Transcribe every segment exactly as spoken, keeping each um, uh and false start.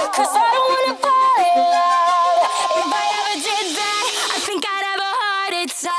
Cause I don't wanna fall in love. If I ever did that, I think I'd have a heart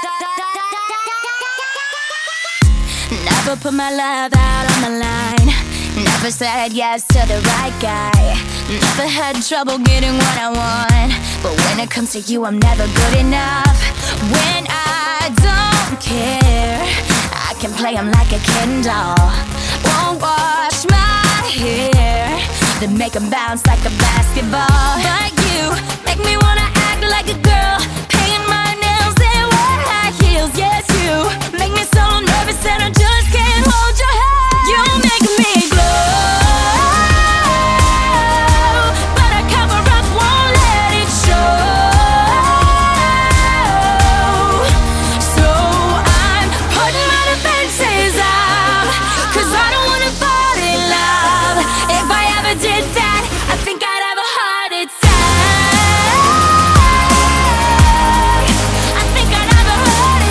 attack. Never put my love out on the line. Never said yes to the right guy. Never had trouble getting what I want. But when it comes to you, I'm never good enough. When I don't care, I can play him like a Ken doll. Won't wash my hair, then make him bounce like a basketball. But you make me wanna act like a girl, paint my nails and wear high heels. Yes, you make me so nervous and I just can't hold your hand. You make me glow, but I cover up, won't let it show. So I'm putting my defenses up, cause I don't wanna fall in love. If I ever did that, I think I'd have a heart attack. I think I'd have a heart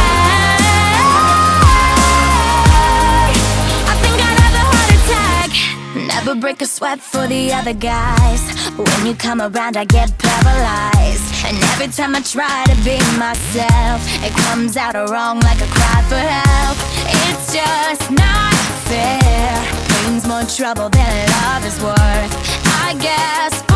attack. I think I'd have a heart attack. Never break a sweat for the other guys. When you come around, I get paralyzed. And every time I try to be myself, it comes out wrong like a cry for help. It's just not fair. Pain's more trouble than love is worth, I guess.